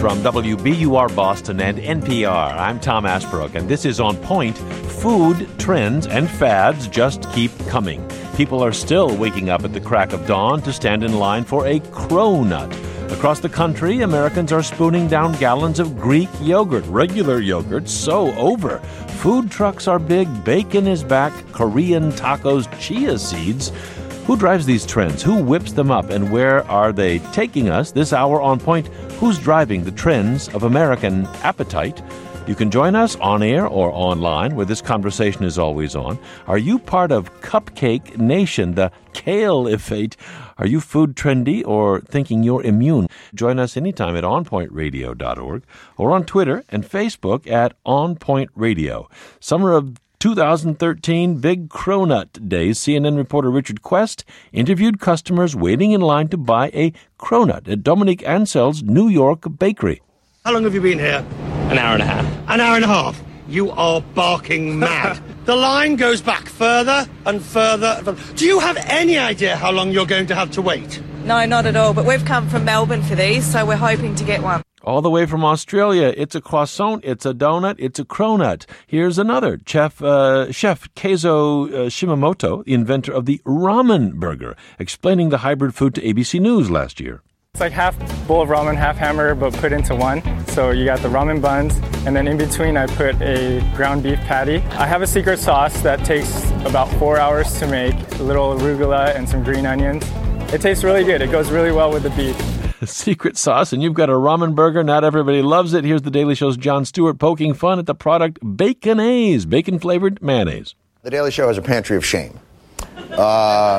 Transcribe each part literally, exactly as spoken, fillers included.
from W B U R Boston and N P R. I'm Tom Ashbrook, and this is On Point. Food, trends, and fads just keep coming. People are still waking up at the crack of dawn to stand in line for a cronut. Across the country, Americans are spooning down gallons of Greek yogurt. Regular yogurt, so over. Food trucks are big, bacon is back, Korean tacos, chia seeds. Who drives these trends? Who whips them up? And where are they taking us? This hour on Point, who's driving the trends of American appetite? You can join us on air or online, where this conversation is always on. Are you part of Cupcake Nation, the kale effect? Are you food trendy or thinking you're immune? Join us anytime at on point radio dot org or on Twitter and Facebook at On Point Radio. Summer of two thousand thirteen, Big Cronut Days. C N N reporter Richard Quest interviewed customers waiting in line to buy a cronut at Dominique Ansell's New York bakery. How long have you been here? An hour and a half. An hour and a half? You are barking mad. The line goes back further and further. and further. Do you have any idea how long you're going to have to wait? No, not at all. But we've come from Melbourne for these, so we're hoping to get one. All the way from Australia, it's a croissant, it's a donut, it's a cronut. Here's another. Chef, uh, Chef Keizo uh, Shimamoto, the inventor of the ramen burger, explaining the hybrid food to A B C News last year. It's like half bowl of ramen, half hamburger, but put into one. So you got the ramen buns, and then in between I put a ground beef patty. I have a secret sauce that takes about four hours to make, a little arugula and some green onions. It tastes really good. It goes really well with the beef. Secret sauce, and you've got a ramen burger. Not everybody loves it. Here's the Daily Show's Jon Stewart poking fun at the product Baconaise, bacon-flavored mayonnaise. The Daily Show has a pantry of shame. Uh...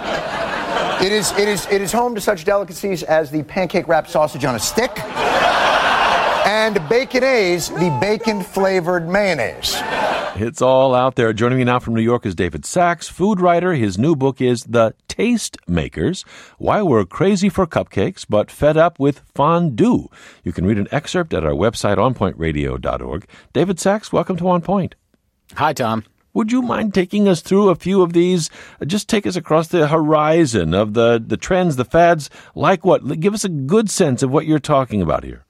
It is, it is, it is home to such delicacies as the pancake-wrapped sausage on a stick and Baconaise, the bacon-flavored mayonnaise. It's all out there. Joining me now from New York is David Sachs, food writer. His new book is The Taste Makers, Why We're Crazy for Cupcakes But Fed Up with Fondue. You can read an excerpt at our website, on point radio dot org. David Sachs, welcome to On Point. Hi, Tom. Would you mind taking us through a few of these? Just take us across the horizon of the, the trends, the fads, like what? Give us a good sense of what you're talking about here.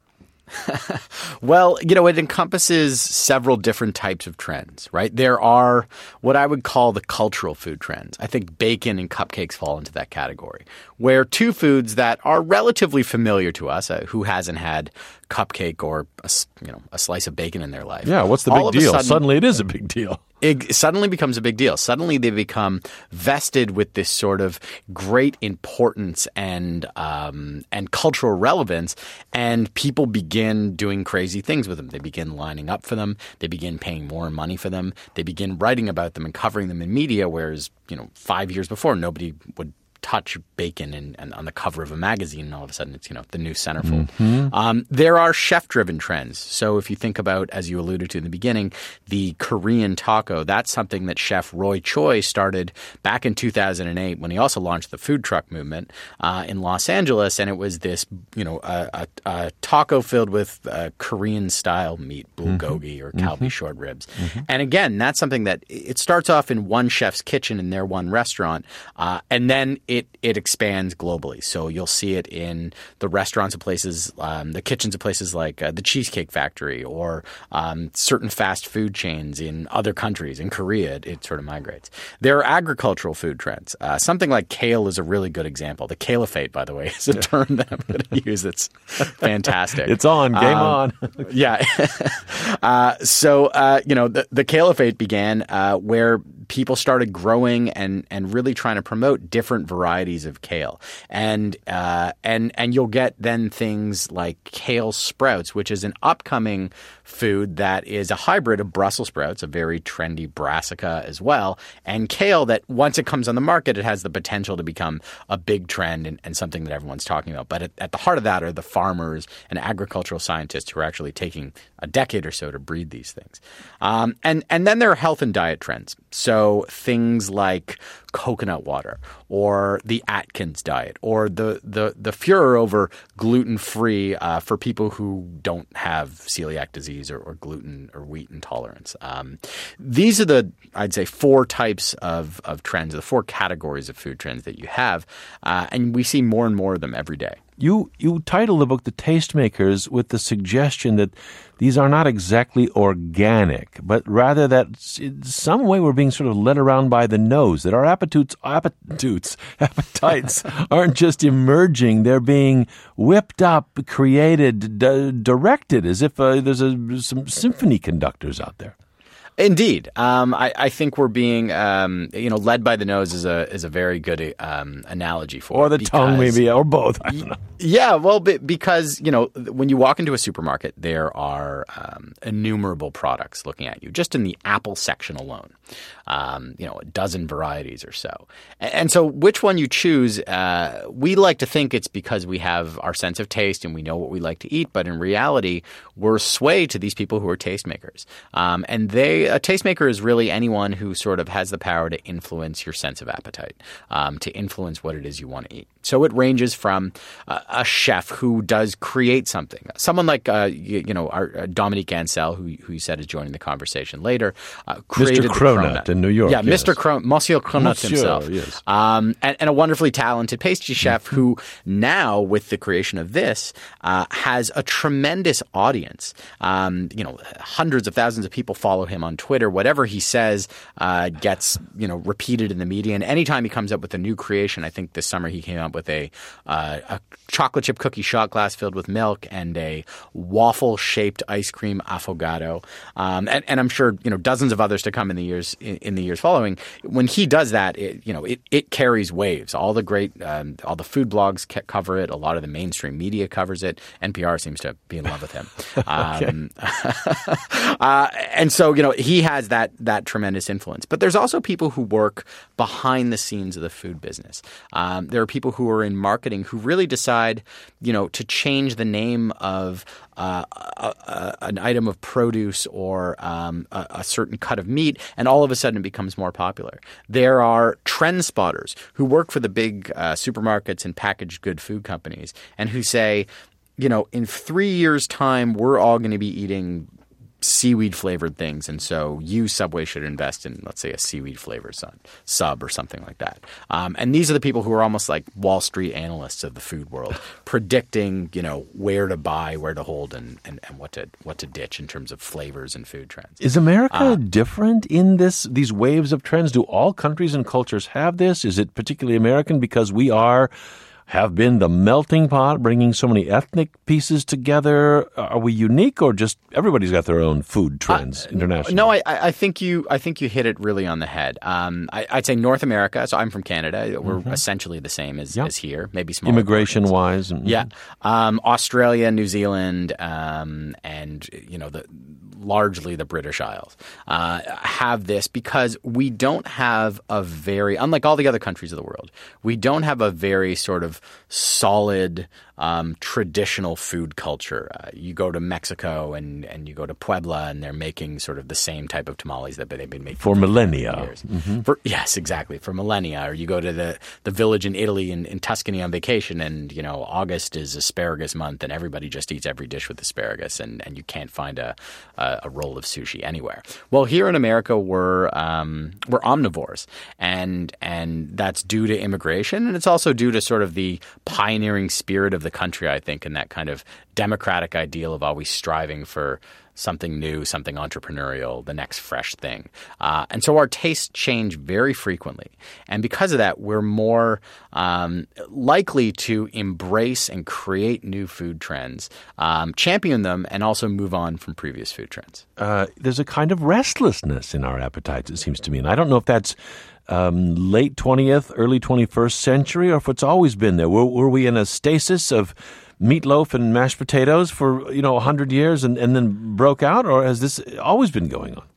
Well, you know, it encompasses several different types of trends, right? There are what I would call the cultural food trends. I think bacon and cupcakes fall into that category, where two foods that are relatively familiar to us, uh, who hasn't had cupcake or a, you know, a slice of bacon in their life. Yeah, what's the big deal? Sudden, Suddenly it is a big deal. It suddenly becomes a big deal. Suddenly they become vested with this sort of great importance and um, and cultural relevance, and people begin doing crazy things with them. They begin lining up for them. They begin paying more money for them. They begin writing about them and covering them in media, whereas, you know, five years before, nobody would touch bacon and, and on the cover of a magazine, and all of a sudden it's, you know, the new centerfold. Mm-hmm. Um, there are chef-driven trends. So if you think about, as you alluded to in the beginning, the Korean taco, that's something that Chef Roy Choi started back in two thousand eight when he also launched the food truck movement uh, in Los Angeles. And it was this, you know, a, a, a taco filled with uh, Korean-style meat, bulgogi mm-hmm. or kalbi mm-hmm. short ribs. Mm-hmm. And again, that's something that it starts off in one chef's kitchen in their one restaurant, uh, and then It, it expands globally. So you'll see it in the restaurants of places, um, the kitchens of places like uh, the Cheesecake Factory or um, certain fast food chains in other countries. In Korea, it, it sort of migrates. There are agricultural food trends. Uh, something like kale is a really good example. The caliphate, by the way, is a yeah. term that I'm going to use. It's fantastic. It's on. Game um, on. yeah. uh, so, uh, you know, the, the caliphate began uh, where people started growing and, and really trying to promote different varieties of kale. And uh, and and you'll get then things like kale sprouts, which is an upcoming food that is a hybrid of Brussels sprouts, a very trendy brassica as well, and kale that once it comes on the market, it has the potential to become a big trend and, and something that everyone's talking about. But at, at the heart of that are the farmers and agricultural scientists who are actually taking a decade or so to breed these things. Um, and, and then there are health and diet trends. So things like coconut water or the Atkins diet or the, the, the furor over gluten-free uh, for people who don't have celiac disease or, or gluten or wheat intolerance. Um, these are the, I'd say, four types of, of trends, the four categories of food trends that you have. Uh, and we see more and more of them every day. You you title the book The Tastemakers with the suggestion that these are not exactly organic, but rather that in some way we're being sort of led around by the nose, that our appetites, appetites, appetites aren't just emerging, they're being whipped up, created, d- directed, as if uh, there's a, some symphony conductors out there. Indeed, um, I, I think we're being, um, you know, led by the nose is a is a very good um, analogy for or it. the because, tongue, maybe, or both. I don't know. Yeah, well, because you know, when you walk into a supermarket, there are um, innumerable products looking at you. Just in the apple section alone, um, you know, a dozen varieties or so. And, and so, which one you choose, uh, we like to think it's because we have our sense of taste and we know what we like to eat. But in reality, we're swayed to these people who are tastemakers, um, and they. A tastemaker is really anyone who sort of has the power to influence your sense of appetite, um, to influence what it is you want to eat. So it ranges from uh, a chef who does create something, someone like uh, you, you know our uh, Dominique Ansel, who who you said is joining the conversation later, uh, created Mister Cronut in New York. Yeah, yes. Mister Cron- Monsieur Cronut Monsieur, himself, yes. um, and, and a wonderfully talented pastry chef mm-hmm. who now, with the creation of this, uh, has a tremendous audience. Um, you know, hundreds of thousands of people follow him on Twitter. Whatever he says uh, gets you know repeated in the media. And anytime he comes up with a new creation, I think this summer he came up with a uh, a chocolate chip cookie shot glass filled with milk and a waffle shaped ice cream affogato. Um, and, and I'm sure you know dozens of others to come in the years in, in the years following. When he does that, it, you know it it carries waves. All the great um, all the food blogs cover it. A lot of the mainstream media covers it. N P R seems to be in love with him. Um, uh, and so you know he has that that tremendous influence. But there's also people who work behind the scenes of the food business. Um, there are people who are in marketing who really decide, you know, to change the name of uh, a, a, an item of produce or um, a, a certain cut of meat, and all of a sudden it becomes more popular. There are trend spotters who work for the big uh, supermarkets and packaged good food companies and who say, you know, in three years' time, we're all going to be eating seaweed flavored things, and so you, Subway, should invest in, let's say, a seaweed flavored sub or something like that. Um, and these are the people who are almost like Wall Street analysts of the food world, predicting, you know, where to buy, where to hold, and, and, and what to what to ditch in terms of flavors and food trends. Is America uh, different in this these waves of trends? Do all countries and cultures have this? Is it particularly American because we are have been the melting pot, bringing so many ethnic pieces together? Are we unique, or just everybody's got their own food trends uh, internationally? No, I, I think you I think you hit it really on the head. Um, I, I'd say North America. So I'm from Canada. We're mm-hmm. essentially the same as, yep. as here, maybe smaller. Immigration-wise. Mm-hmm. Yeah. Um, Australia, New Zealand, um, and, you know, the largely the British Isles uh, have this because we don't have a very, unlike all the other countries of the world, we don't have a very sort of solid um, traditional food culture. Uh, you go to Mexico and, and you go to Puebla and they're making sort of the same type of tamales that they've been making for, for millennia. Years. Mm-hmm. For, yes, exactly. For millennia. Or you go to the, the village in Italy in, in Tuscany on vacation and, you know, August is asparagus month and everybody just eats every dish with asparagus and, and you can't find a, a, a roll of sushi anywhere. Well, here in America, we're um, we're omnivores, and and that's due to immigration, and it's also due to sort of the pioneering spirit of the country, I think, and that kind of democratic ideal of always striving for something new, something entrepreneurial, the next fresh thing. Uh, and so our tastes change very frequently. And because of that, we're more um, likely to embrace and create new food trends, um, champion them, and also move on from previous food trends. Uh, there's a kind of restlessness in our appetites, it seems to me. And I don't know if that's um, late twentieth, early twenty-first century, or if it's always been there. Were, were we in a stasis of meatloaf and mashed potatoes for, you know, one hundred years and, and then broke out, or has this always been going on?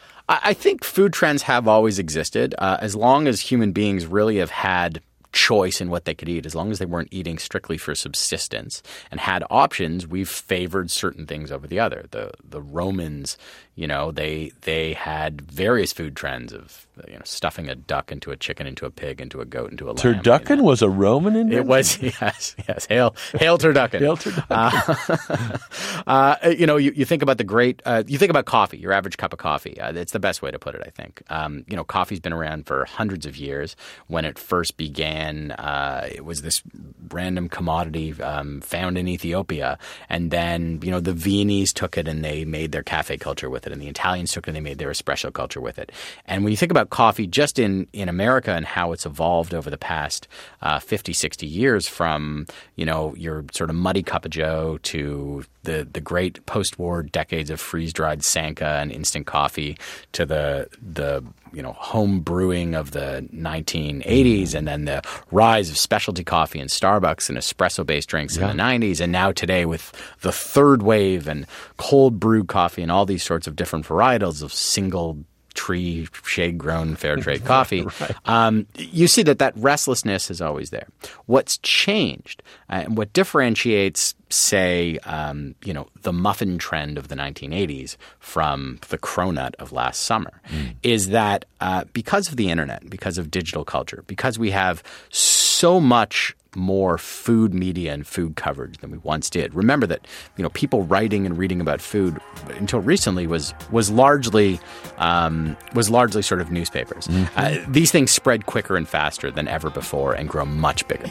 I think food trends have always existed. Uh, as long as human beings really have had choice in what they could eat, as long as they weren't eating strictly for subsistence and had options, we've favored certain things over the other. The the Romans, you know, they they had various food trends of, you know, stuffing a duck into a chicken, into a pig, into a goat, into a lamb. Turducken you know. was a Roman invention? It was, yes, yes. Hail, hail turducken. Hail turducken. Uh, uh, you know, you, you think about the great, uh, you think about coffee, your average cup of coffee. Uh, it's the best way to put it, I think. Um, you know, coffee's been around for hundreds of years. When it first began and uh, it was this random commodity um, found in Ethiopia. And then, you know, the Viennese took it and they made their cafe culture with it, and the Italians took it and they made their espresso culture with it. And when you think about coffee just in, in America and how it's evolved over the past uh, fifty, sixty years, from, you know, your sort of muddy cup of joe to the the great post-war decades of freeze-dried Sanka and instant coffee, to the the you know home brewing of the nineteen eighties, and then the rise of specialty coffee and Starbucks and espresso-based drinks yeah. in the nineties, and now today with the third wave and cold brew coffee and all these sorts of different varietals of single tree shade grown fair trade coffee. right. um, you see that that restlessness is always there. What's changed uh, and what differentiates, say, um, you know, the muffin trend of the nineteen eighties from the cronut of last summer mm. is that uh, because of the internet, because of digital culture, because we have so much more food media and food coverage than we once did. Remember that, you know, people writing and reading about food until recently was was largely um, was largely sort of newspapers. Mm-hmm. Uh, these things spread quicker and faster than ever before and grow much bigger.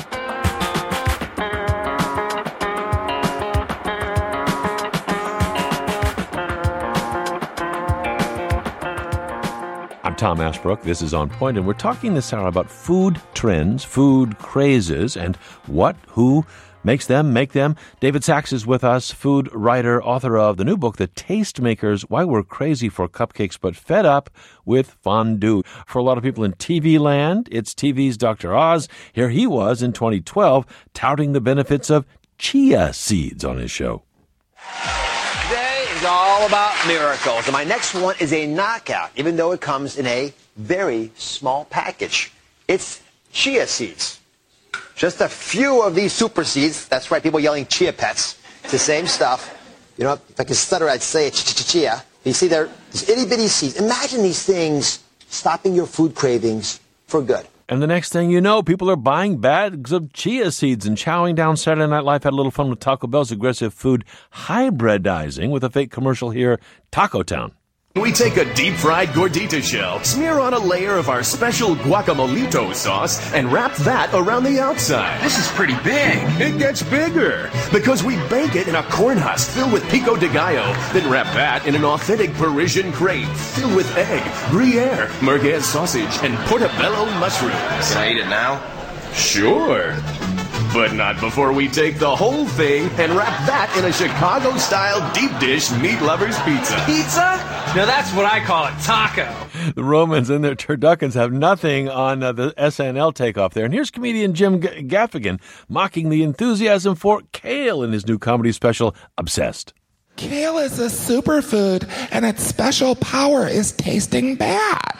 I'm Tom Ashbrook. This is On Point, and we're talking this hour about food trends, food crazes, and what, who makes them, make them. David Sachs is with us, food writer, author of the new book, The Tastemakers, Why We're Crazy for Cupcakes But Fed Up with Fondue. For a lot of people in T V land, it's T V's Doctor Oz. Here he was in twenty twelve touting the benefits of chia seeds on his show. It's all about miracles. And my next one is a knockout, even though it comes in a very small package. It's chia seeds. Just a few of these super seeds. That's right, people yelling chia pets. It's the same stuff. You know, if I could stutter, I'd say it's chia. You see, they're these itty-bitty seeds. Imagine these things stopping your food cravings for good. And the next thing you know, people are buying bags of chia seeds and chowing down. Saturday Night Live had a little fun with Taco Bell's aggressive food hybridizing with a fake commercial here, Taco Town. We take a deep-fried gordita shell, smear on a layer of our special guacamolito sauce, and wrap that around the outside. This is pretty big. It gets bigger because we bake it in a corn husk filled with pico de gallo, then wrap that in an authentic Parisian crepe filled with egg, Gruyere, merguez sausage, and portobello mushrooms. Can I eat it now? Sure. But not before we take the whole thing and wrap that in a Chicago-style deep dish meat lovers pizza. Pizza? Now that's what I call a taco. The Romans and their turduckens have nothing on uh, the S N L takeoff there. And here's comedian Jim G- Gaffigan mocking the enthusiasm for kale in his new comedy special, Obsessed. Kale is a superfood, and its special power is tasting bad.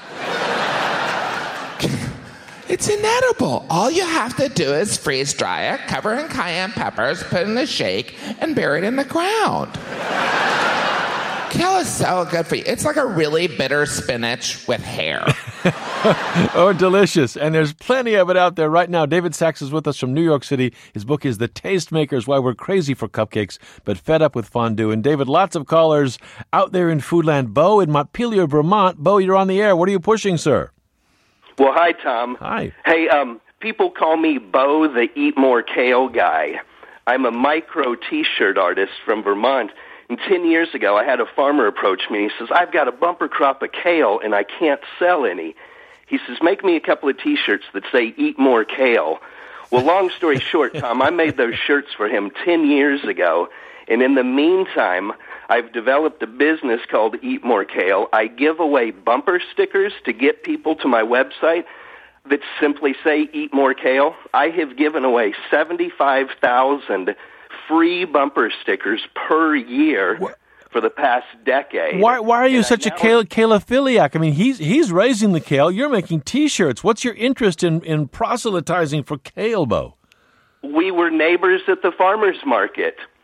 It's inedible. All you have to do is freeze dry it, cover in cayenne peppers, put in a shake, and bury it in the ground. Kale is so good for you. It's like a really bitter spinach with hair. Oh, delicious. And there's plenty of it out there right now. David Sachs is with us from New York City. His book is The Tastemakers, Why We're Crazy for Cupcakes But Fed Up with Fondue. And David, lots of callers out there in Foodland. Bo in Montpelier, Vermont. Bo, you're on the air. What are you pushing, sir? Well, hi, Tom. Hi. Hey, um, people call me Bo the Eat More Kale guy. I'm a micro T-shirt artist from Vermont. And ten years ago, I had a farmer approach me. He says, I've got a bumper crop of kale, and I can't sell any. He says, make me a couple of T-shirts that say, Eat More Kale. Well, long story short, Tom, I made those shirts for him ten years ago. And in the meantime, I've developed a business called Eat More Kale. I give away bumper stickers to get people to my website that simply say Eat More Kale. I have given away seventy-five thousand free bumper stickers per year what? for the past decade. Why, why are you and such a kale, kaleophiliac? I mean, he's he's raising the kale. You're making T-shirts. What's your interest in, in proselytizing for kale, Bo? We were neighbors at the farmer's market.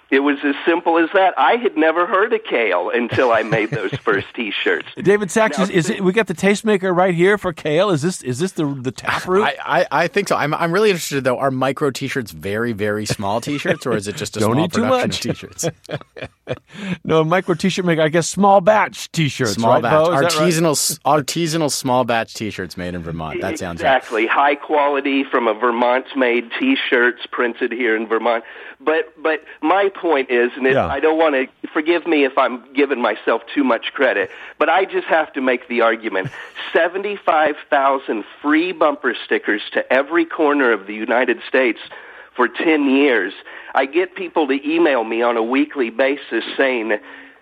It was as simple as that. I had never heard of kale until I made those first T-shirts. David Sachs, Now, is, is it, we got the tastemaker right here for kale. Is this is this the the taproot? I, I, I think so. I'm I'm really interested though. Are micro T-shirts very very small T-shirts, or is it just a Don't small eat too production much. of T-shirts? No, micro T-shirt maker. I guess small batch T-shirts. Small right, batch, Bo? Is that right? artisanal artisanal small batch T-shirts made in Vermont. That sounds right. Exactly. High quality from a Vermont-made T-shirts printed here in Vermont. But but my point is, and it, Yeah. I don't want to, forgive me if I'm giving myself too much credit, but I just have to make the argument. seventy-five thousand free bumper stickers to every corner of the United States for ten years. I get people to email me on a weekly basis saying,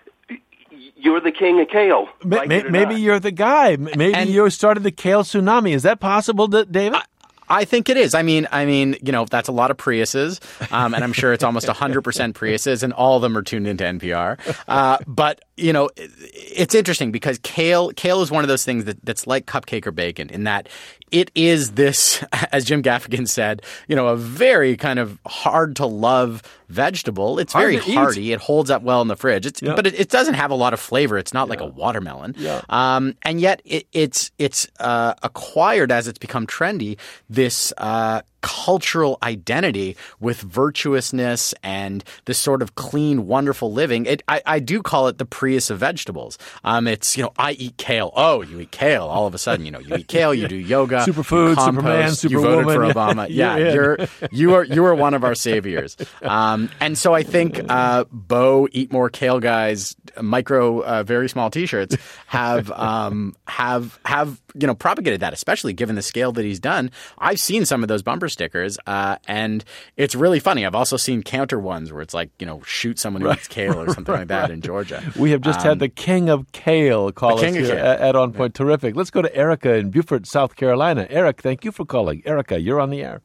you're the king of kale. Ma- like ma- it or maybe not. you're the guy. M- Maybe And- you started the kale tsunami. Is that possible, D- David? I, I think it is. I mean, I mean, you know, that's a lot of Priuses, um, and I'm sure it's almost one hundred percent Priuses, and all of them are tuned into N P R. Uh, but you know, it, it's interesting because kale, kale is one of those things that, that's like cupcake or bacon in that it is this, as Jim Gaffigan said, you know, a very kind of hard to love vegetable. It's Hard very to eat. hearty. It holds up well in the fridge. It's, Yeah. but it, it doesn't have a lot of flavor. It's not like a watermelon. Yeah. Um, and yet it, it's it's uh, acquired as it's become trendy this uh, cultural identity with virtuousness and this sort of clean, wonderful living. It, I, I do call it the Prius of vegetables. Um, it's, you know, I eat kale. Oh, you eat kale. All of a sudden, you know, you eat kale, you do yoga, Superfood, you compost, Superman, you voted for Superwoman. Obama. Yeah, You're in. you're you are you are one of our saviors. Um, and so I think uh, Bo Eat More Kale guys, micro, uh, very small T-shirts have um, have have you know propagated that, especially given the scale that he's done. I've seen some of those bumper stickers, uh, and it's really funny. I've also seen counter ones where it's like, you know, shoot someone who eats kale or something like that in Georgia. We have just Um, had the king of kale call the us king of here kale. at, at On Point. Terrific. Let's go to Erica in Beaufort, South Carolina. Eric, thank you for calling. Erica, you're on the air.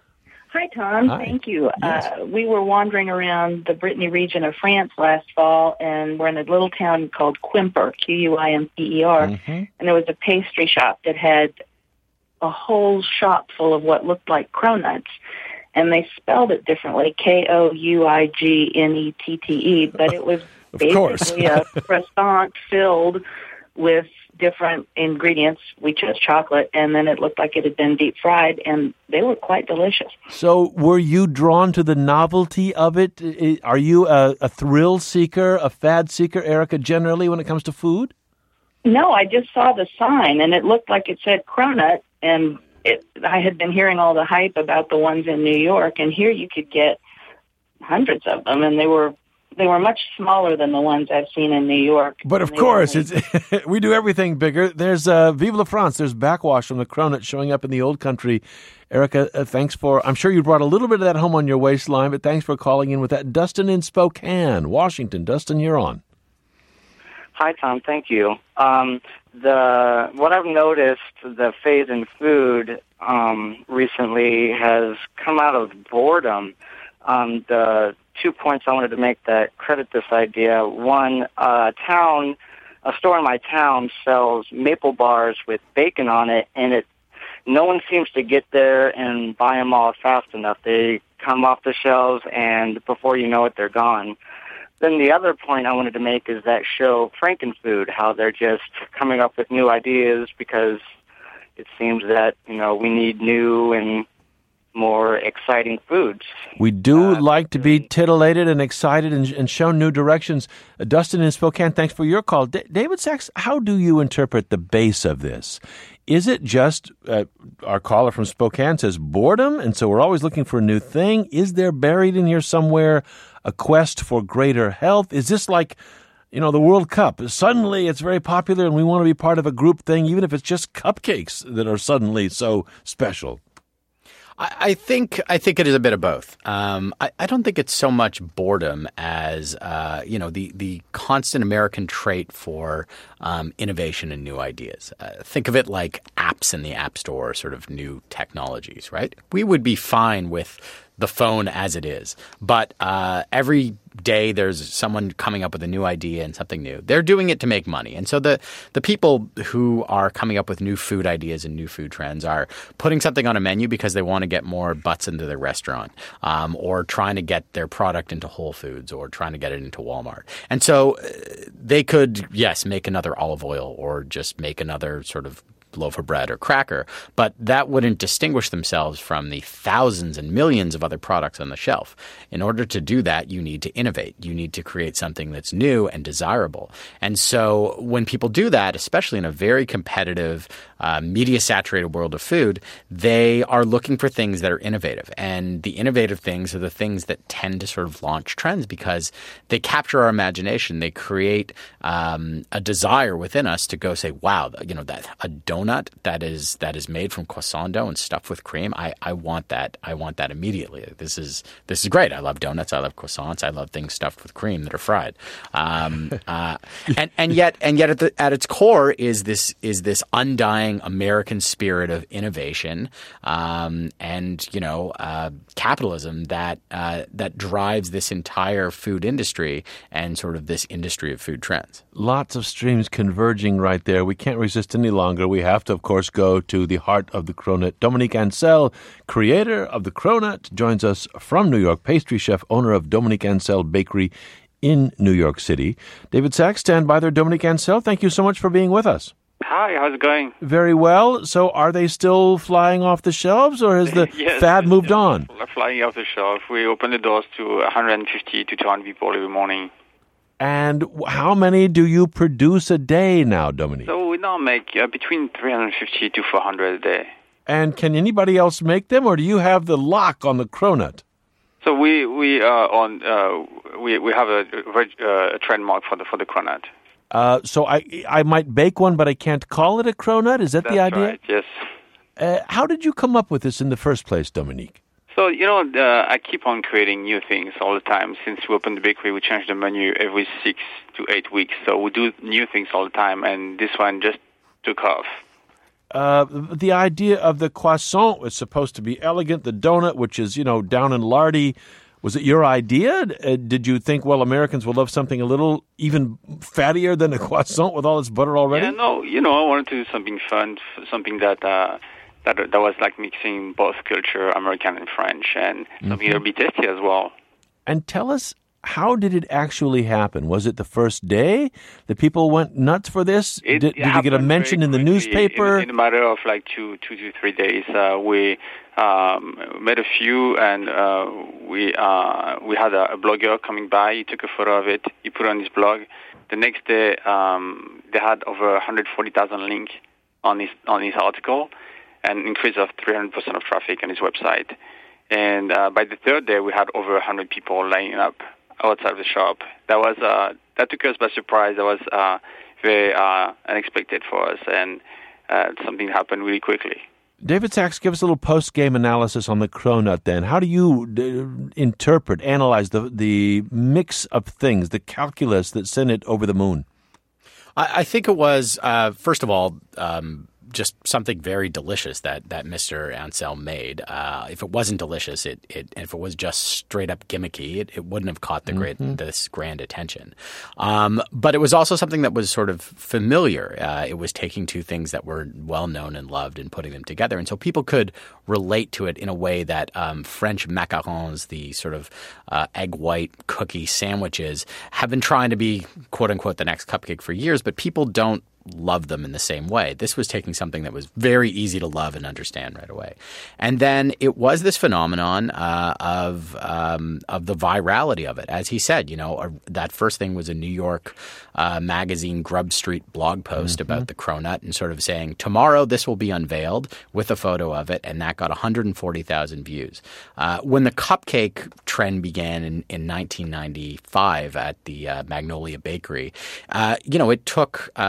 Hi, Tom. Hi. Thank you. Yes. Uh, we were wandering around the Brittany region of France last fall, and we're in a little town called Quimper, Q U I M P E R, Mm-hmm. and there was a pastry shop that had a whole shop full of what looked like cronuts, and they spelled it differently, K O U I G N E T T E, but it was Of course. basically a croissant filled with different ingredients. We chose chocolate, and then it looked like it had been deep fried, and they were quite delicious. So were you drawn to the novelty of it? I- Are you a, a thrill seeker, a fad seeker, Erica, generally when it comes to food? No, I just saw the sign, and it looked like it said cronut, and it, I had been hearing all the hype about the ones in New York, and here you could get hundreds of them, and they were they were much smaller than the ones I've seen in New York. But of And they were course, only- it's we do everything bigger. There's uh, Vive la France. There's backwash from the cronut showing up in the old country. Erica, uh, thanks for, I'm sure you brought a little bit of that home on your waistline, but thanks for calling in with that. Dustin in Spokane, Washington. Dustin, you're on. Hi, Tom. Thank you. Um, the what I've noticed, the phase in food um, recently has come out of boredom. Um, the two points I wanted to make that credit this idea. One, a town, a store in my town sells maple bars with bacon on it, and it no one seems to get there and buy them all fast enough. They come off the shelves, and before you know it, they're gone. Then the other point I wanted to make is that show Frankenfood, how they're just coming up with new ideas because it seems that, you know, we need new and more exciting foods. We do like to be titillated and excited and, and show new directions. Uh, Dustin in Spokane, thanks for your call. D- David Sachs, how do you interpret the base of this? Is it just, uh, our caller from Spokane says, boredom, and so we're always looking for a new thing? Is there buried in here somewhere a quest for greater health? Is this like, you know, the World Cup? Suddenly it's very popular and we want to be part of a group thing, even if it's just cupcakes that are suddenly so special. I, I think I think it is a bit of both. Um, I, I don't think it's so much boredom as uh, you know the the constant American trait for um, innovation and new ideas. Uh, think of it like apps in the App Store, sort of new technologies, right? We would be fine with the phone as it is. But uh, every day there's someone coming up with a new idea and something new. They're doing it to make money. And so the, the people who are coming up with new food ideas and new food trends are putting something on a menu because they want to get more butts into their restaurant, um, or trying to get their product into Whole Foods, or trying to get it into Walmart. And so uh, they could, yes, make another olive oil or just make another sort of loaf of bread or cracker, but that wouldn't distinguish themselves from the thousands and millions of other products on the shelf. In order to do that, you need to innovate. You need to create something that's new and desirable. And so when people do that, especially in a very competitive, uh, media-saturated world of food, they are looking for things that are innovative. And the innovative things are the things that tend to sort of launch trends because they capture our imagination. They create um, a desire within us to go say, wow, you know, that a donut that is that is made from croissant dough and stuffed with cream. I, I want that. I want that immediately. This is this is great. I love donuts. I love croissants. I love things stuffed with cream that are fried. Um, uh, and and yet and yet at the at its core is this is this undying American spirit of innovation um, and you know uh, capitalism that uh, that drives this entire food industry and sort of this industry of food trends. Lots of streams converging right there. We can't resist any longer. We have to, of course, go to the heart of the cronut. Dominique Ansel, creator of the cronut, joins us from New York, pastry chef, owner of Dominique Ansel Bakery in New York City. David Sachs, stand by there. Dominique Ansel, thank you so much for being with us. Hi, how's it going? Very well. So are they still flying off the shelves, or has the yes, fad yes, moved yes. on? Flying off the shelf. We open the doors to one hundred fifty to two hundred people every morning. And how many do you produce a day now, Dominique? So we now make uh, between three hundred fifty to four hundred a day. And can anybody else make them, or do you have the lock on the cronut? So we we uh, on uh, we we have a, a, a trademark for the for the cronut. Uh, so I I might bake one, but I can't call it a cronut. Is that That's the idea? Right, yes. Uh, how did you come up with this in the first place, Dominique? So, you know, uh, I keep on creating new things all the time. Since we opened the bakery, we change the menu every six to eight weeks. So we do new things all the time, and this one just took off. Uh, the idea of the croissant was supposed to be elegant. The donut, which is, you know, down and lardy, was it your idea? Uh, did you think, well, Americans will love something a little even fattier than a croissant with all its butter already? Yeah, no, you know, I wanted to do something fun, something that... Uh, That, that was like mixing both culture, American and French, and something mm-hmm. that would be tasty as well. And tell us, how did it actually happen? Was it the first day that people went nuts for this? It, did, it did you get a mention in the newspaper? In, in a matter of like two, two to three days, uh, we um, made a few, and uh, we uh, we had a, a blogger coming by. He took a photo of it. He put it on his blog. The next day, um, they had over one hundred forty thousand links on his on his article. An increase of three hundred percent of traffic on his website. And uh, by the third day, we had over one hundred people lining up outside of the shop. That was uh, that took us by surprise. That was uh, very uh, unexpected for us, and uh, something happened really quickly. David Sachs, give us a little post-game analysis on the cronut then. How do you d- interpret, analyze the, the mix of things, the calculus that sent it over the moon? I, I think it was, uh, first of all, um, just something very delicious that, that Mister Ansel made. Uh, if it wasn't delicious, it, it if it was just straight up gimmicky, it, it wouldn't have caught the great mm-hmm. this grand attention. Um, but it was also something that was sort of familiar. Uh, it was taking two things that were well known and loved and putting them together, and so people could relate to it in a way that um, French macarons, the sort of uh, egg white cookie sandwiches, have been trying to be quote unquote the next cupcake for years, but people don't love them in the same way. This was taking something that was very easy to love and understand right away. And then it was this phenomenon uh, of um, of the virality of it. As he said, you know, uh, that first thing was a New York uh, magazine Grub Street blog post mm-hmm. about the cronut and sort of saying, tomorrow this will be unveiled with a photo of it, and that got one hundred forty thousand views. Uh, when the cupcake trend began in, in nineteen ninety-five at the uh, Magnolia Bakery, uh, you know, it took uh,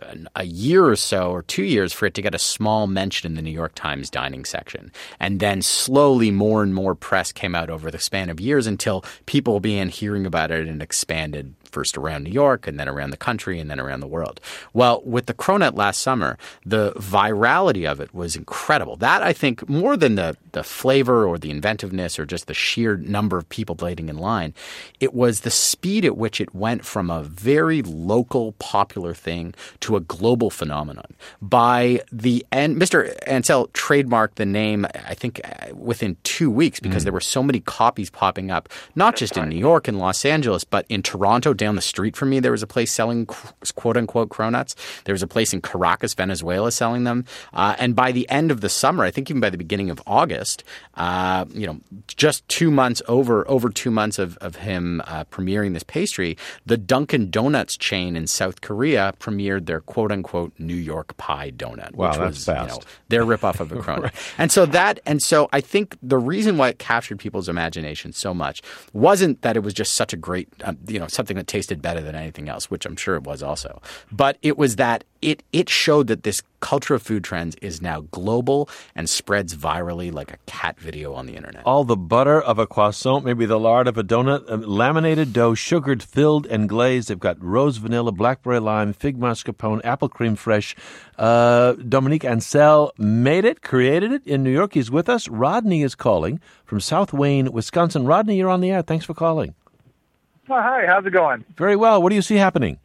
a year or so or two years for it to get a small mention in the New York Times dining section. And then slowly more and more press came out over the span of years until people began hearing about it and expanded first around New York and then around the country and then around the world. Well, with the Cronut last summer, the virality of it was incredible. That, I think, more than the, the flavor or the inventiveness or just the sheer number of people waiting in line, it was the speed at which it went from a very local, popular thing to a global phenomenon. By the end, Mister Ansel trademarked the name, I think, within two weeks because mm. there were so many copies popping up, not That's just right. in New York and Los Angeles, but in Toronto. Down the street from me, there was a place selling quote-unquote cronuts. There was a place in Caracas, Venezuela, selling them. Uh, and by the end of the summer, I think even by the beginning of August, uh, you know, just two months over over two months of, of him uh, premiering this pastry, the Dunkin' Donuts chain in South Korea premiered their quote-unquote New York pie donut, wow, which that's was fast. You know, their ripoff of a cronut. Right. And so that, and so I think the reason why it captured people's imagination so much wasn't that it was just such a great, um, you know, something that tasted better than anything else, which I'm sure it was also. But it was that it it showed that this culture of food trends is now global and spreads virally like a cat video on the internet. All the butter of a croissant, maybe the lard of a donut, uh, laminated dough, sugared, filled, and glazed. They've got rose vanilla, blackberry lime, fig mascarpone, apple cream fresh. Uh, Dominique Ansel made it, created it in New York. He's with us. Rodney is calling from South Wayne, Wisconsin. Rodney, you're on the air. Thanks for calling. Oh, hi, how's it going? Very well. What do you see happening?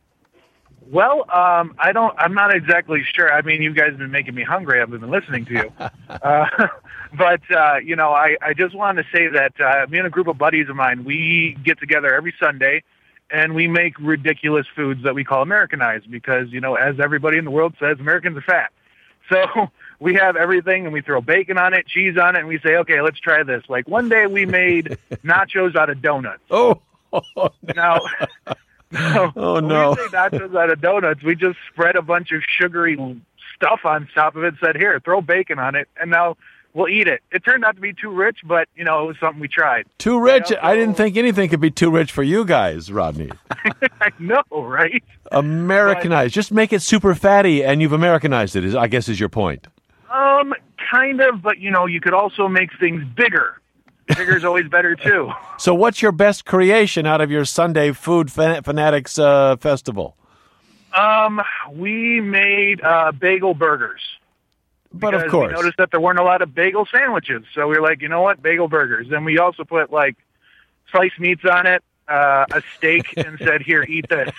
Well, um, I don't. I'm not exactly sure. I mean, you guys have been making me hungry. I've been listening to you, uh, but uh, you know, I, I just wanted to say that uh, me and a group of buddies of mine, we get together every Sunday, and we make ridiculous foods that we call Americanized because, you know, as everybody in the world says, Americans are fat. So we have everything, and we throw bacon on it, cheese on it, and we say, okay, let's try this. Like one day, we made nachos out of donuts. Oh. Oh, no. Now, now, oh, when no. we say nachos out of donuts, we just spread a bunch of sugary stuff on top of it and said, here, throw bacon on it, and now we'll eat it. It turned out to be too rich, but, you know, it was something we tried. Too rich? I, also, I didn't think anything could be too rich for you guys, Rodney. I know, right? Americanized. But, just make it super fatty, and you've Americanized it, is, I guess is your point. Um, kind of, but, you know, you could also make things bigger. Bigger is always better, too. So what's your best creation out of your Sunday Food Fan- Fanatics uh, Festival? Um, we made uh, bagel burgers. But of course. We noticed that there weren't a lot of bagel sandwiches. So we were like, you know what, bagel burgers. And we also put, like, sliced meats on it, uh, a steak, and said, here, eat this.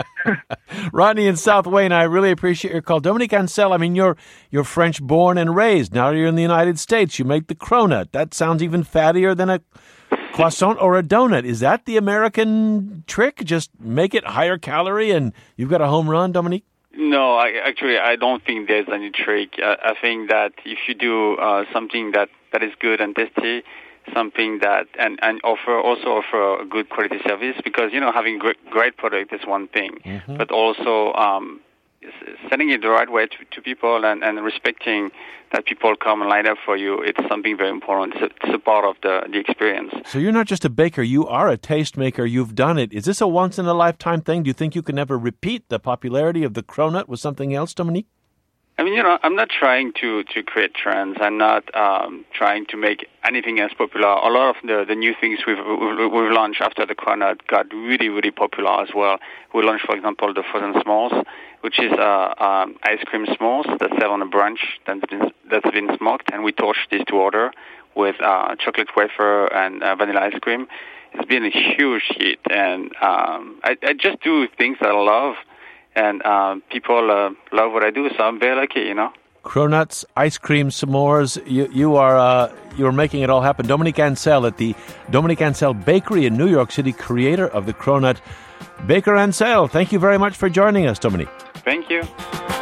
Rodney in South Wayne, I really appreciate your call. Dominique Ansel, I mean, you're you're French born and raised. Now you're in the United States. You make the cronut. That sounds even fattier than a croissant or a donut. Is that the American trick? Just make it higher calorie and you've got a home run, Dominique? No, I, actually, I don't think there's any trick. I, I think that if you do uh, something that, that is good and tasty, something that and, and offer also offer a good quality service, because, you know, having great, great product is one thing, mm-hmm. but also um, sending it the right way to, to people and, and respecting that people come and line up for you, it's something very important. It's a, it's a part of the, the experience. So you're not just a baker, you are a tastemaker. You've done it. Is this a once-in-a-lifetime thing? Do you think you can ever repeat the popularity of the cronut with something else, Dominique? I mean, you know, I'm not trying to, to create trends. I'm not um, trying to make anything else popular. A lot of the, the new things we've, we've, we've launched after the cronut got really, really popular as well. We launched, for example, the frozen s'mores, which is uh, um, ice cream s'mores that's served on a brunch that's been, that's been smoked, and we torched these to order with uh, chocolate wafer and uh, vanilla ice cream. It's been a huge hit, and um, I, I just do things that I love. And um, people uh, love what I do, so I'm very lucky, you know. Cronuts, ice cream, s'mores. You you are uh, you are making it all happen. Dominique Ansel at the Dominique Ansel Bakery in New York City, creator of the cronut. Baker Ansel, thank you very much for joining us, Dominique. Thank you.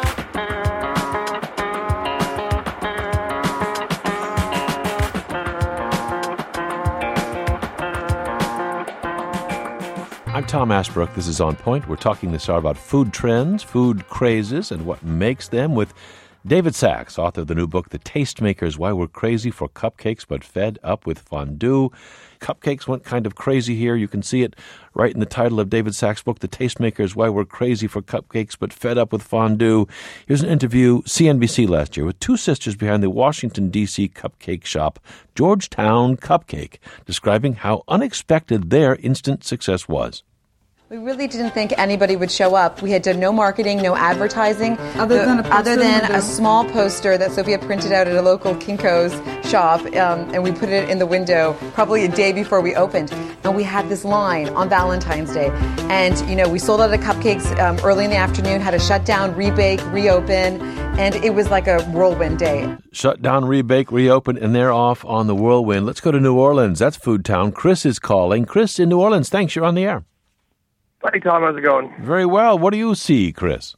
I'm Tom Ashbrook. This is On Point. We're talking this hour about food trends, food crazes, and what makes them with David Sachs, author of the new book, The Tastemakers, Why We're Crazy for Cupcakes But Fed Up with Fondue. Cupcakes went kind of crazy here. You can see it right in the title of David Sachs' book, The Tastemakers, Why We're Crazy for Cupcakes But Fed Up with Fondue. Here's an interview, C N B C last year, with two sisters behind the Washington, D C cupcake shop, Georgetown Cupcake, describing how unexpected their instant success was. We really didn't think anybody would show up. We had done no marketing, no advertising, other than a, other than a small poster that Sophia printed out at a local Kinko's shop, um, and we put it in the window probably a day before we opened. And we had this line on Valentine's Day. And, you know, we sold out of cupcakes um, early in the afternoon, had to shut down, rebake, reopen, and it was like a whirlwind day. Shut down, rebake, reopen, and they're off on the whirlwind. Let's go to New Orleans. That's Food Town. Chris is calling. Chris in New Orleans, thanks. You're on the air. Hi, Tom. How's it going? Very well. What do you see, Chris?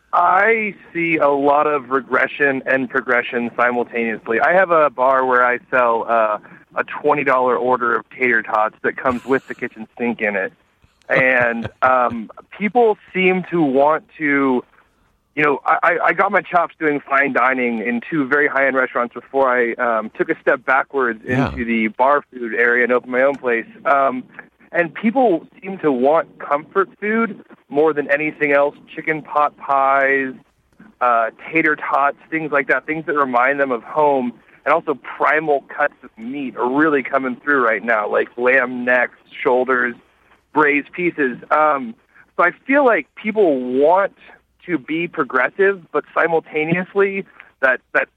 I see a lot of regression and progression simultaneously. I have a bar where I sell uh, a twenty dollars order of tater tots that comes with the kitchen sink in it. And um, people seem to want to, you know, I, I got my chops doing fine dining in two very high-end restaurants before I um, took a step backwards Yeah. into the bar food area and opened my own place. Um And people seem to want comfort food more than anything else. Chicken pot pies, uh, tater tots, things like that, things that remind them of home. And also primal cuts of meat are really coming through right now, like lamb necks, shoulders, braised pieces. Um, so I feel like people want to be progressive, but simultaneously that, that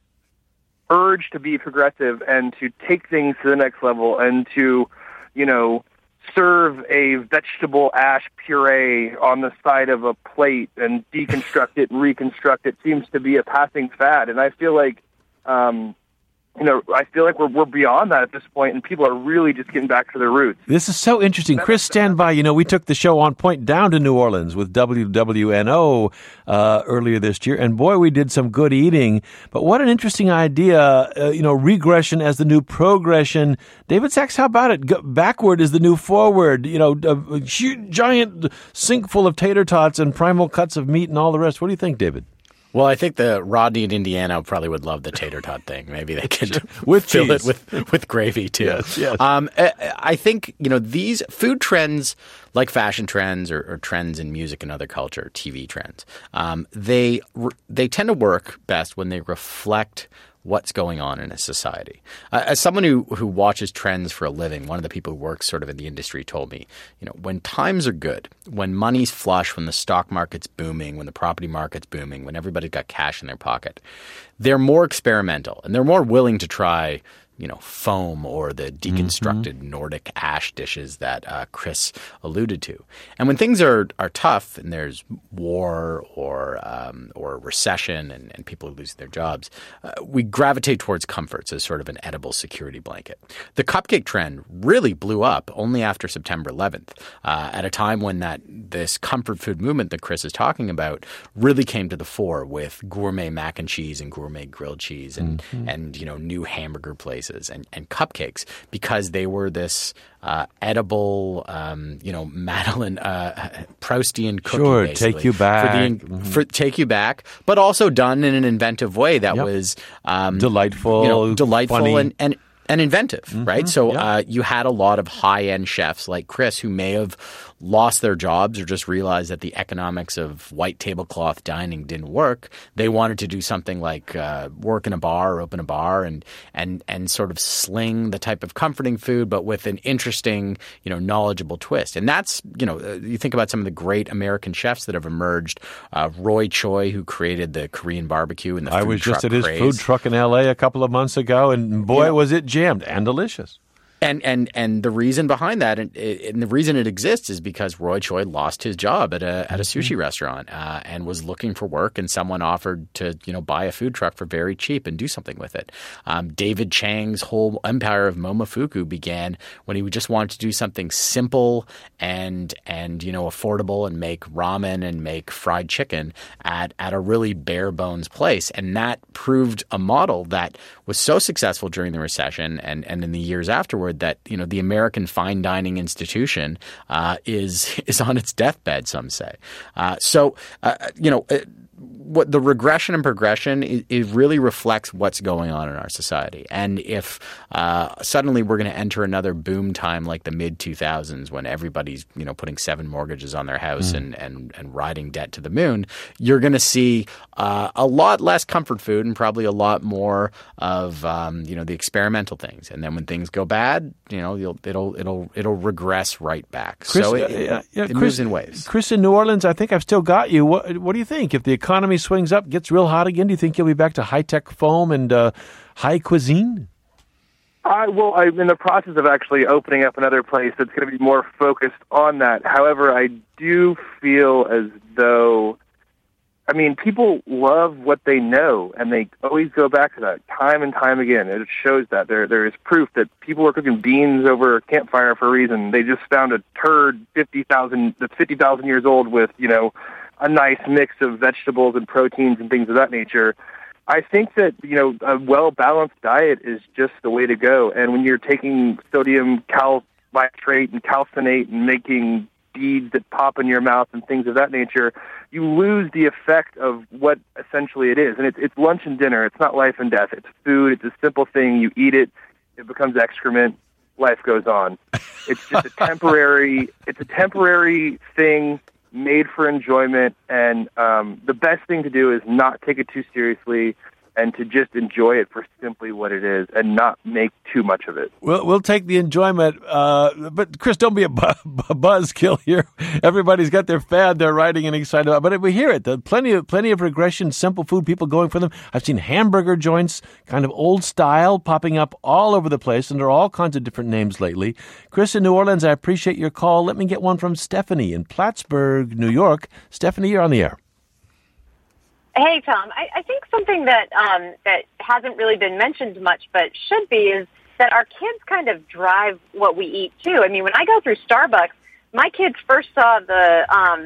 urge to be progressive and to take things to the next level and to, you know, serve a vegetable ash puree on the side of a plate and deconstruct it and reconstruct it seems to be a passing fad. And I feel like, um, you know, I feel like we're we're beyond that at this point, and people are really just getting back to their roots. This is so interesting. Chris, stand by. You know, we took the show On Point down to New Orleans with W W N O uh, earlier this year, and boy, we did some good eating. But what an interesting idea, uh, you know, regression as the new progression. David Sachs, how about it? Go, backward is the new forward. You know, a, a huge, giant sink full of tater tots and primal cuts of meat and all the rest. What do you think, David? Well, I think the Rodney in Indiana probably would love the tater tot thing. Maybe they could with fill cheese. it with, with gravy too. Yes, yes. Um, I think, you know, these food trends, like fashion trends or, or trends in music and other culture, T V trends, um, they they tend to work best when they reflect what's going on in a society. Uh, as someone who, who watches trends for a living, one of the people who works sort of in the industry told me, you know, when times are good, when money's flush, when the stock market's booming, when the property market's booming, when everybody's got cash in their pocket, they're more experimental and they're more willing to try, you know, foam or the deconstructed mm-hmm. Nordic ash dishes that uh, Chris alluded to. And when things are, are tough and there's war or um, or recession and, and people are losing their jobs, uh, we gravitate towards comforts as sort of an edible security blanket. The cupcake trend really blew up only after September eleventh, uh, at a time when that this comfort food movement that Chris is talking about really came to the fore with gourmet mac and cheese and gourmet grilled cheese and, mm-hmm. and you know, new hamburger places. And, and cupcakes, because they were this uh, edible, um, you know, Madeline uh, Proustian cookie. Sure, basically, take you back. For the, mm-hmm. for, take you back, but also done in an inventive way that yep. was um, delightful, you know, delightful funny. and, and and inventive, mm-hmm. right? So yeah. uh, you had a lot of high-end chefs like Chris who may have lost their jobs or just realized that the economics of white tablecloth dining didn't work. They wanted to do something like uh, work in a bar or open a bar and and and sort of sling the type of comforting food, but with an interesting, you know, knowledgeable twist. And that's, you know, uh, you think about some of the great American chefs that have emerged. Uh, Roy Choi, who created the Korean barbecue and the food I was truck just at his craze. food truck in L A a couple of months ago, and boy, yeah. was it jammed and delicious. And and and the reason behind that, and, and the reason it exists, is because Roy Choi lost his job at a at a sushi restaurant uh, and was looking for work, and someone offered to you know buy a food truck for very cheap and do something with it. Um, David Chang's whole empire of Momofuku began when he just wanted to do something simple and and you know affordable and make ramen and make fried chicken at at a really bare bones place, and that proved a model that was so successful during the recession and and in the years afterward that you know the American fine dining institution uh, is is on its deathbed, some say. Uh, so uh, you know. Uh, what the regression and progression it, it really reflects what's going on in our society. And if uh, suddenly we're going to enter another boom time like the mid two thousands when everybody's you know putting seven mortgages on their house mm. and, and and riding debt to the moon, you're going to see uh, a lot less comfort food and probably a lot more of um, you know the experimental things. And then when things go bad, you know you'll, it'll it'll it'll regress right back. Chris, so it, uh, it, yeah, yeah, it Chris, moves in waves. Chris in New Orleans, I think I've still got you. What, what do you think? If the economy swings up, gets real hot again, do you think you'll be back to high-tech foam and uh, high cuisine? I, well, I'm in the process of actually opening up another place that's going to be more focused on that. However, I do feel as though, I mean, people love what they know, and they always go back to that time and time again. It shows that. There, there is proof that people were cooking beans over a campfire for a reason. They just found a turd fifty thousand that's fifty thousand years old with, you know, a nice mix of vegetables and proteins and things of that nature. I think that, you know, a well-balanced diet is just the way to go. And when you're taking sodium calcitrate and calcinate and making beads that pop in your mouth and things of that nature, you lose the effect of what essentially it is. And it's, it's lunch and dinner. It's not life and death. It's food. It's a simple thing. You eat it. It becomes excrement. Life goes on. It's just a temporary, it's a temporary thing made for enjoyment. And um, the best thing to do is not take it too seriously and to just enjoy it for simply what it is and not make too much of it. We'll, we'll take the enjoyment. Uh, but, Chris, don't be a bu- bu- buzzkill here. Everybody's got their fad they're writing and excited about. But we hear it. The plenty of plenty of regression, simple food, people going for them. I've seen hamburger joints, kind of old style, popping up all over the place, and there are all kinds of different names lately. Chris in New Orleans, I appreciate your call. Let me get one from Stephanie in Plattsburgh, New York. Stephanie, you're on the air. Hey, Tom. I, I think something that um, that hasn't really been mentioned much, but should be, is that our kids kind of drive what we eat too. I mean, when I go through Starbucks, my kids first saw the um,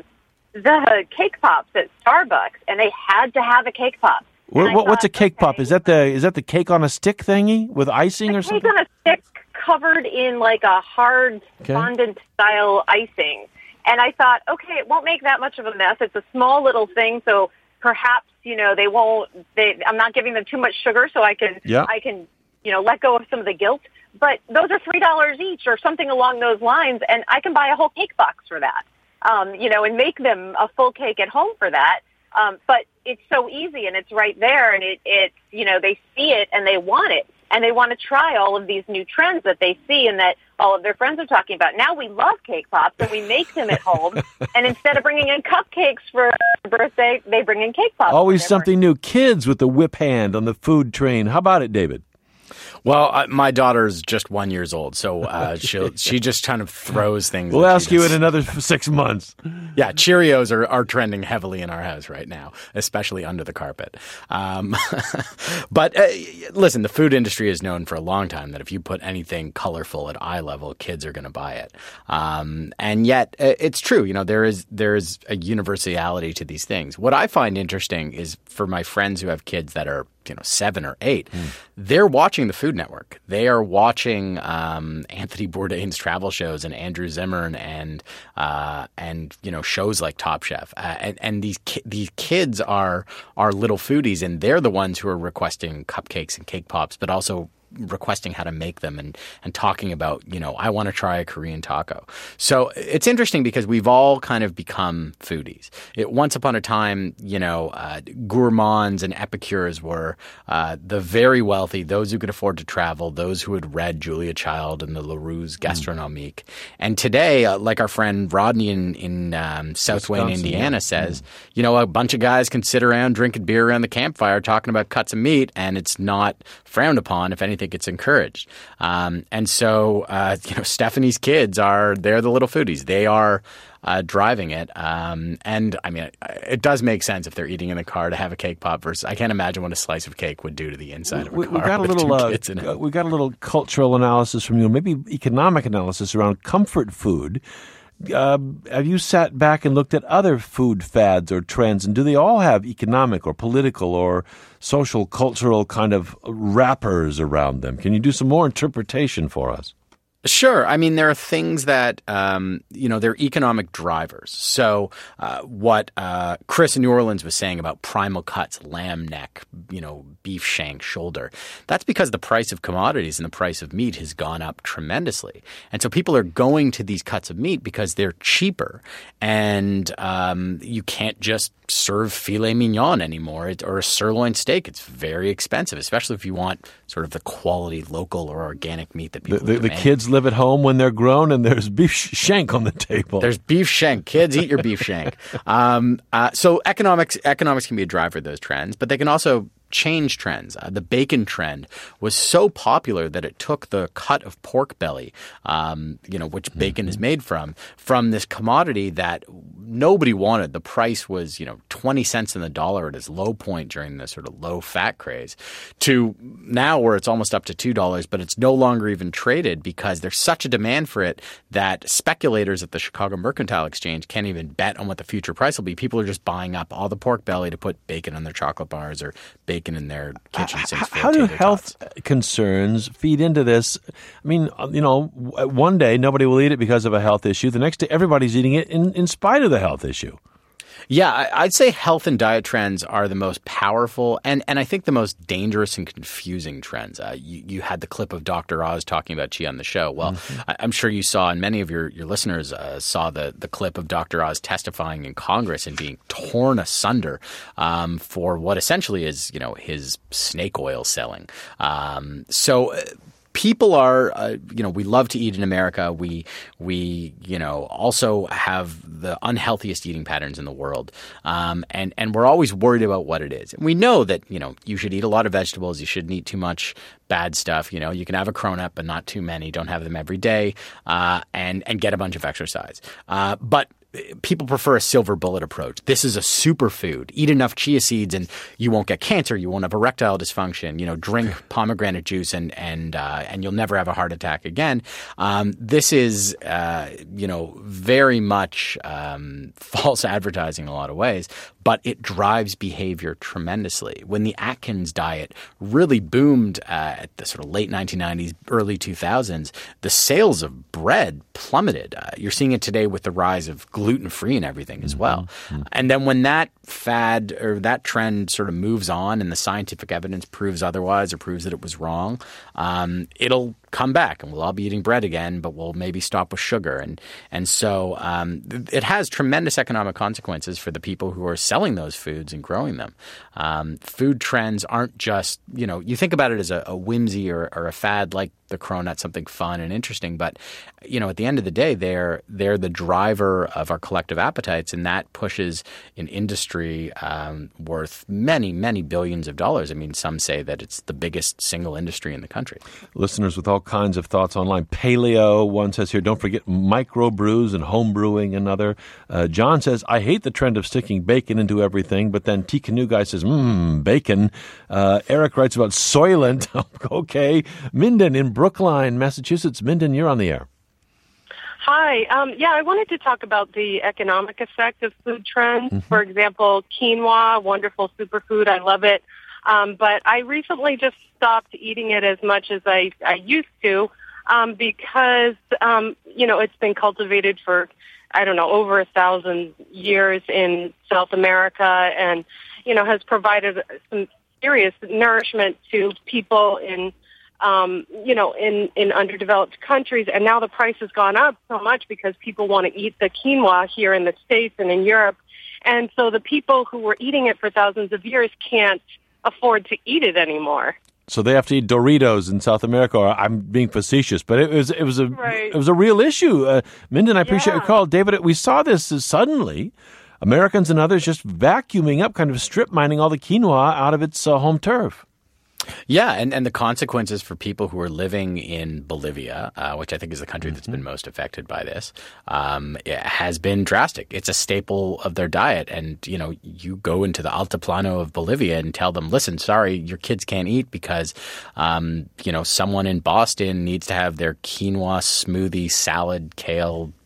the cake pops at Starbucks, and they had to have a cake pop. What, what, what's a cake okay, pop? Is that the is that the cake on a stick thingy with icing or something? Cake on a stick covered in like a hard okay. fondant style icing. And I thought, okay, it won't make that much of a mess. It's a small little thing, so perhaps, you know, they won't, they, I'm not giving them too much sugar, so I can, yeah. I can, you know, let go of some of the guilt. But those are three dollars each or something along those lines, and I can buy a whole cake box for that, um, you know, and make them a full cake at home for that. Um, but it's so easy, and it's right there, and it, it's, you know, they see it, and they want it, and they want to try all of these new trends that they see and that all of their friends are talking about. Now we love cake pops, and we make them at home, and instead of bringing in cupcakes for birthday, they bring in cake pops. Always something new. Kids with the whip hand on the food train. How about it, David? Well, uh, my daughter's just one years old, so uh, she she just kind of throws things. We'll ask you in another six months. Yeah, Cheerios are, are trending heavily in our house right now, especially under the carpet. Um, but uh, listen, the food industry is known for a long time that if you put anything colorful at eye level, kids are going to buy it. Um, and yet, uh, it's true. You know, there is there is a universality to these things. What I find interesting is for my friends who have kids that are, you know, seven or eight, mm. they're watching the Food Network. They are watching um, Anthony Bourdain's travel shows and Andrew Zimmern and uh, and you know shows like Top Chef. Uh, and, and these ki- these kids are are little foodies, and they're the ones who are requesting cupcakes and cake pops, but also requesting how to make them and, and talking about, you know, I want to try a Korean taco. So it's interesting because we've all kind of become foodies. It, once upon a time, you know, uh, gourmands and epicures were uh, the very wealthy, those who could afford to travel, those who had read Julia Child and the Larousse Gastronomique. Mm. And today, uh, like our friend Rodney in, in um, South Wayne, Indiana says, mm. you know, a bunch of guys can sit around drinking beer around the campfire talking about cuts of meat, and it's not frowned upon. If anything, it's encouraged. Um, and so, uh, you know, Stephanie's kids are, they're the little foodies. They are uh, driving it. Um, and I mean, it, it does make sense if they're eating in the car to have a cake pop versus, I can't imagine what a slice of cake would do to the inside of a we, car. We got a little, uh, we got a little cultural analysis from you, maybe economic analysis around comfort food. Uh, have you sat back and looked at other food fads or trends, and do they all have economic or political or social, cultural kind of wrappers around them? Can you do some more interpretation for us? Sure. I mean, there are things that, um, you know, they're economic drivers. So uh, what uh, Chris in New Orleans was saying about primal cuts, lamb neck, you know, beef shank, shoulder, that's because the price of commodities and the price of meat has gone up tremendously. And so people are going to these cuts of meat because they're cheaper. And um, you can't just serve filet mignon anymore or a sirloin steak. It's very expensive, especially if you want sort of the quality local or organic meat that people The, the, the demand. kids live at home when they're grown, and there's beef shank on the table. There's beef shank. Kids, eat your beef shank. Um, uh, so economics economics can be a driver of those trends, but they can also change trends. Uh, the bacon trend was so popular that it took the cut of pork belly, um, you know, which bacon is made from, from this commodity that nobody wanted. The price was, you know, twenty cents in the dollar at its low point during the sort of low fat craze, to now where it's almost up to two dollars, but it's no longer even traded because there's such a demand for it that speculators at the Chicago Mercantile Exchange can't even bet on what the future price will be. People are just buying up all the pork belly to put bacon on their chocolate bars or bacon in their kitchen sinks. How do health concerns feed into this? I mean, you know, one day nobody will eat it because of a health issue. The next day everybody's eating it in, in spite of the health issue. Yeah, I- I'd say health and diet trends are the most powerful and, and I think the most dangerous and confusing trends. Uh, you, you had the clip of Doctor Oz talking about Qi on the show. Well, mm-hmm. I- I'm sure you saw, and many of your, your listeners uh, saw the, the clip of Doctor Oz testifying in Congress and being torn asunder um, for what essentially is, you know, his snake oil selling. Um, so uh, People are, uh, you know, we love to eat in America. We, we, you know, also have the unhealthiest eating patterns in the world. Um, and, and we're always worried about what it is. And we know that, you know, you should eat a lot of vegetables. You shouldn't eat too much bad stuff. You know, you can have a cronut, but not too many. Don't have them every day, uh, and, and get a bunch of exercise. Uh, but people prefer a silver bullet approach. This is a superfood. Eat enough chia seeds and you won't get cancer. You won't have erectile dysfunction. You know, drink pomegranate juice and and uh, and you'll never have a heart attack again. Um, this is, uh, you know, very much um, false advertising in a lot of ways, but it drives behavior tremendously. When the Atkins diet really boomed uh, at the sort of late nineteen nineties, early two thousands, the sales of bread plummeted. Uh, you're seeing it today with the rise of gluten-free and everything as well. Mm-hmm. And then when that fad or that trend sort of moves on and the scientific evidence proves otherwise or proves that it was wrong, um, it'll come back and we'll all be eating bread again, but we'll maybe stop with sugar. And and so um, it has tremendous economic consequences for the people who are selling those foods and growing them. Um, food trends aren't just, you know, you think about it as a, a whimsy or, or a fad like the cronut, something fun and interesting. But, you know, at the end of the day, they're they're the driver of our collective appetites, and that pushes an industry um, worth many, many billions of dollars. I mean, some say that it's the biggest single industry in the country. Listeners with all kinds of thoughts online. Paleo, one says here, don't forget microbrews and home brewing, another. Uh, John says, I hate the trend of sticking bacon into everything, but then T Canoe guy says, mmm, bacon. Uh, Eric writes about Soylent. Okay. Minden in Brookline, Massachusetts. Minden, you're on the air. Hi. Um, yeah, I wanted to talk about the economic effect of food trends. Mm-hmm. For example, quinoa, wonderful superfood. I love it. Um, but I recently just stopped eating it as much as I, I used to um, because, um, you know, it's been cultivated for, I don't know, over a thousand years in South America and, you know, has provided some serious nourishment to people in Um, you know, in, in underdeveloped countries. And now the price has gone up so much because people want to eat the quinoa here in the States and in Europe. And so the people who were eating it for thousands of years can't afford to eat it anymore. So they have to eat Doritos in South America. Or I'm being facetious, but it was it was a right. it was a real issue. Uh, Minden, I appreciate Yeah. your call, David. We saw this suddenly. Americans and others just vacuuming up, kind of strip mining all the quinoa out of its uh, home turf. Yeah, and, and the consequences for people who are living in Bolivia, uh, which I think is the country that's been most affected by this, um, it has been drastic. It's a staple of their diet. And, you know, you go into the Altiplano of Bolivia and tell them, listen, sorry, your kids can't eat because, um, you know, someone in Boston needs to have their quinoa smoothie, salad, kale,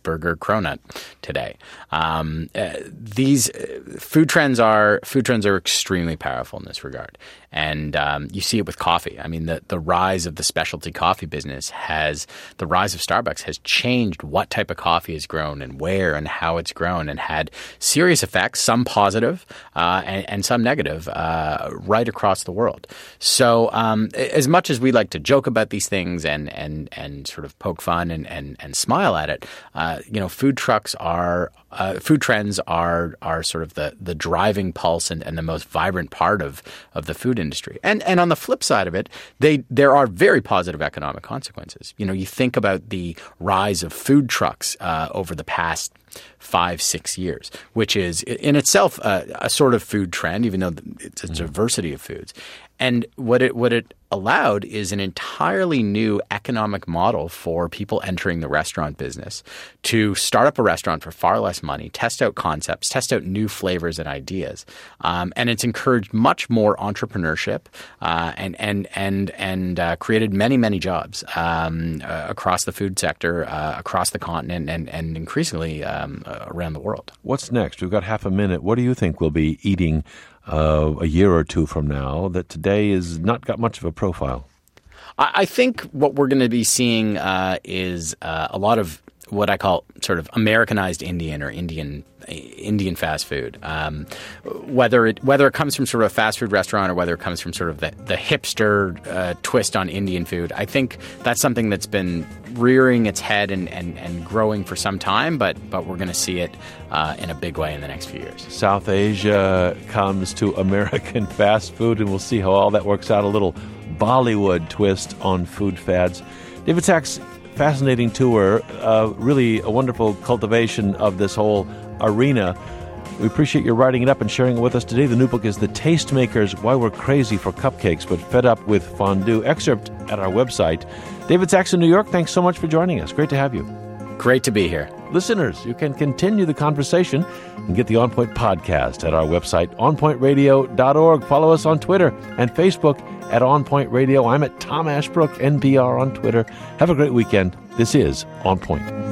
cheeseburger cronut today. Um, uh, these uh, food trends are food trends are extremely powerful in this regard. And um, you see it with coffee. I mean, the, the rise of the specialty coffee business has – the rise of Starbucks has changed what type of coffee is grown and where and how it's grown, and had serious effects, some positive uh, and, and some negative, uh, right across the world. So um, as much as we like to joke about these things and and, and sort of poke fun and, and, and smile at it, uh, you know, food trucks are uh, – food trends are are sort of the, the driving pulse and, and the most vibrant part of, of the food industry. And and on the flip side of it, they there are very positive economic consequences. You know, you think about the rise of food trucks uh, over the past five, six years, which is in itself a, a sort of food trend, even though it's a diversity of foods. And what it what it allowed is an entirely new economic model for people entering the restaurant business to start up a restaurant for far less money, test out concepts, test out new flavors and ideas. Um, and it's encouraged much more entrepreneurship uh, and and and and uh, created many, many jobs um, uh, across the food sector, uh, across the continent, and, and increasingly um, uh, around the world. What's next? We've got half a minute. What do you think we'll be eating Uh, a year or two from now that today is not got much of a profile? I, I think what we're going to be seeing uh, is uh, a lot of what I call sort of Americanized Indian or Indian Indian fast food. Um, whether it whether it comes from sort of a fast food restaurant or whether it comes from sort of the, the hipster uh, twist on Indian food, I think that's something that's been rearing its head and, and, and growing for some time, but but we're going to see it uh, in a big way in the next few years. South Asia comes to American fast food, and we'll see how all that works out. A little Bollywood twist on food fads. David Sachs, fascinating tour, uh, really a wonderful cultivation of this whole arena. We appreciate your writing it up and sharing it with us today. The new book is The Tastemakers, Why We're Crazy for Cupcakes But Fed Up with Fondue. Excerpt at our website. David Sachs in New York, thanks so much for joining us. Great to have you. Great to be here. Listeners, you can continue the conversation and get the On Point podcast at our website, on point radio dot org. Follow us on Twitter and Facebook at On Point Radio. I'm at Tom Ashbrook, N P R on Twitter. Have a great weekend. This is On Point.